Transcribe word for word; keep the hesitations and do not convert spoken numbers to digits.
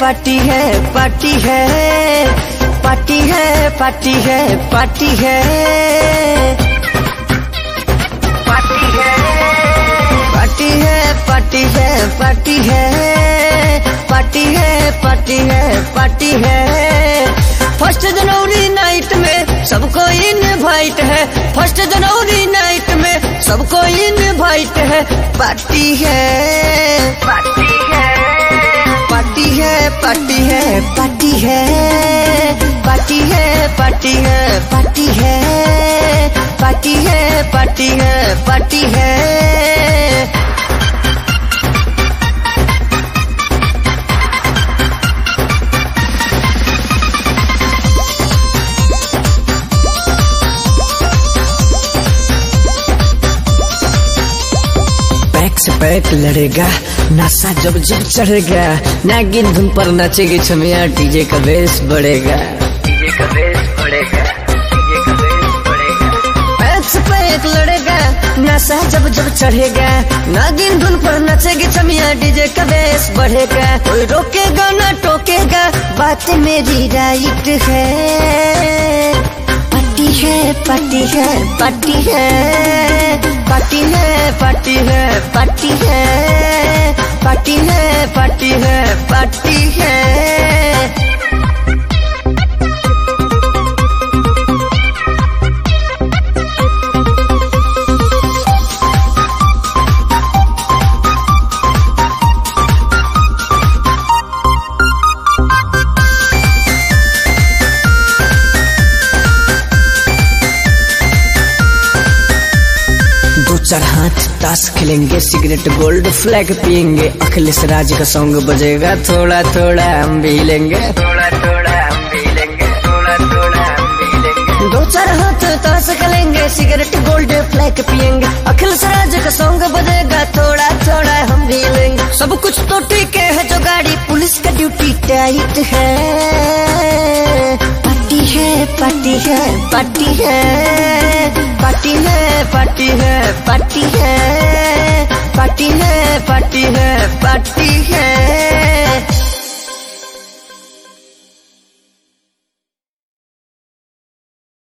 party है party है party है पार्टी है पार्टी है पार्टी है पार्टी है पार्टी है पार्टी है पार्टी है पार्टी है पार्टी है फर्स्ट जनवरी नाइट में सबको इनवाइट है फर्स्ट जनवरी नाइट में सबको इनवाइट है पार्टी है पार्टी है पार्टी है पार्टी है पार्टी है पार्टी है पार्टी है पार्टी है पार्टी है पार्टी है पार्टी है से पैक लड़ेगा नशा जब जब चढ़ेगा नागिन धुन पर नाचेगी छमिया डीजे का बेस बढ़ेगा डीजे का बेस बढ़ेगा डीजे का बेस बढ़ेगा पैक से पैक लड़ेगा नशा जब जब चढ़ेगा नागिन धुन पर नाचेगी छमिया डीजे का बेस बढ़ेगा कोई रोकेगा ना टोकेगा बात मेरी राइट है पार्टी है पार्टी है पार्टी है पार्टी है पार्टी है पार्टी है पार्टी है पार्टी है पार्टी है चार हाथ ताश खेलेंगे सिगरेट गोल्ड फ्लैग पियेंगे अखिलेश राज का सॉन्ग बजेगा थोड़ा थोड़ा हम भी लेंगे थोड़ा थोड़ा हम भी लेंगे थोड़ा थोड़ा हम भी लेंगे दो चार हाथ ताश खेलेंगे सिगरेट गोल्ड फ्लैग पियेंगे अखिलेश राज का सॉन्ग बजेगा थोड़ा थोड़ा हम भी लेंगे सब कुछ तो ठीक है जो गाड़ी पुलिस का ड्यूटी टाइट है पार्टी है पार्टी है पार्टी है पार्टी है पार्टी है पार्टी है पार्टी है पार्टी है पार्टी है